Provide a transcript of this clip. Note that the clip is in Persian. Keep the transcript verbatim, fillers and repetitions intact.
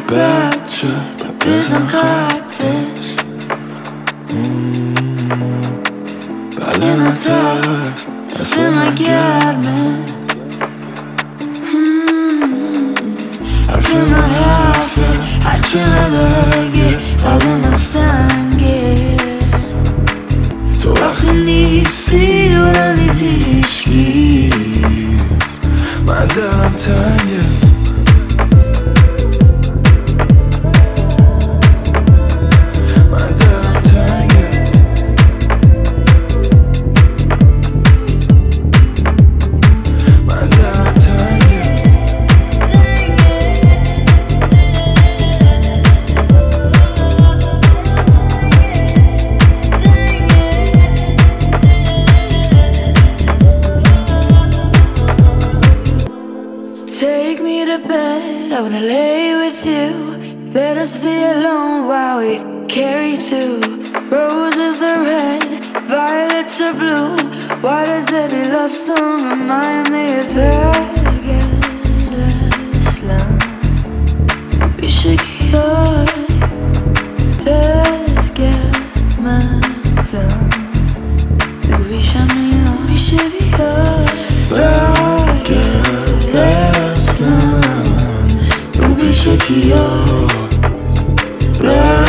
بچه بزن خطش بله نترس دست من گرمه حرف من حرفه هرچه قدرگه قلب من سنگه تو وقتی نیستی دورم نیزی هیچکی من دلم تنگه Take me to bed, I wanna lay with you. Let us be alone while we carry through. Roses are red, violets are blue. Why does every love song remind me of that? Get love. We should get let's get my song. We should be we should be اصلا رو بیشه کیا